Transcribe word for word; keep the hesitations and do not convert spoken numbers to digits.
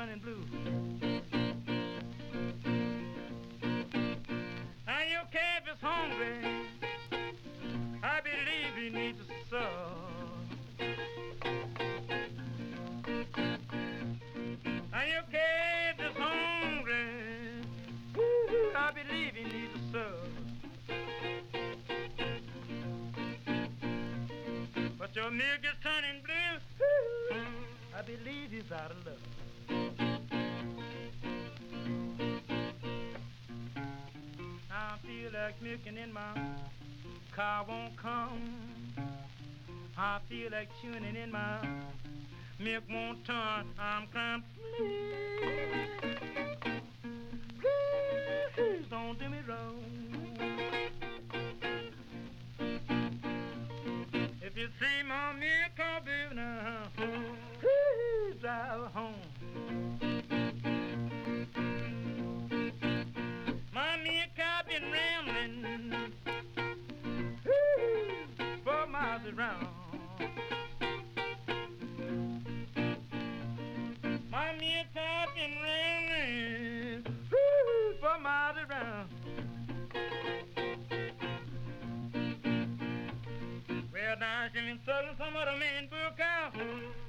turning blue. And your calf is hungry, I believe he needs a serve. And your calf is hungry, woo, I believe he needs a serve. But your milk is turning blue, woo, I believe he's out of love. I feel like milking in my car won't come. I feel like tuning in my milk won't turn. I'm crying, please, please don't do me wrong. If you see my milk car baby now, please drive home. My milk car been rambling four miles around. My milk car been rambling four miles around. Well, now she been selling some other man book out.